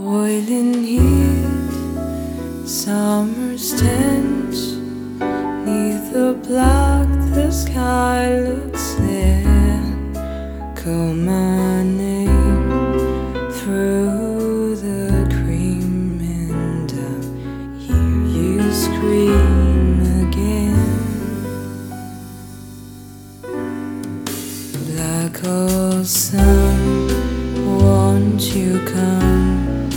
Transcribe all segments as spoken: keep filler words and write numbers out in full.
Boiling heat, summer's tense. Neath the black, the sky looks thin. Call my name through the cream, and I hear you scream again. Black hole sun, won't you come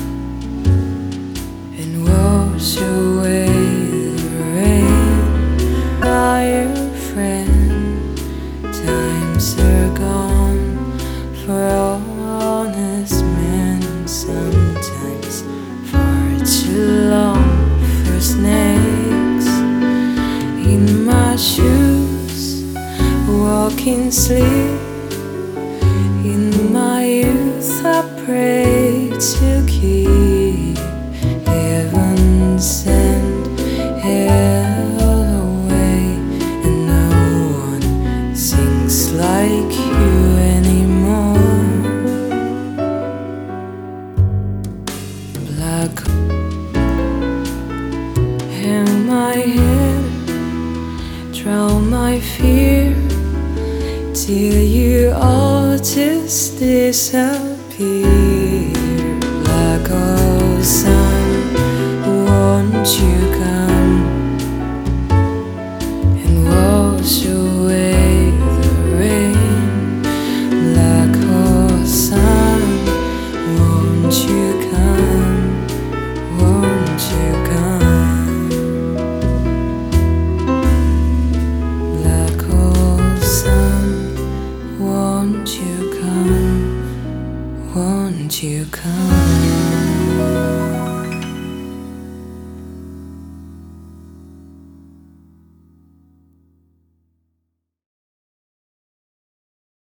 and wash away the rain? Fire friend, times are gone for honest men. Sometimes far too long for snakes. In my shoes, walking sleep. In my youth I pray to keep heaven sent hell away, and no one sings like you anymore. Black in my head, drown my fear till you all just disappear. Black hole sun.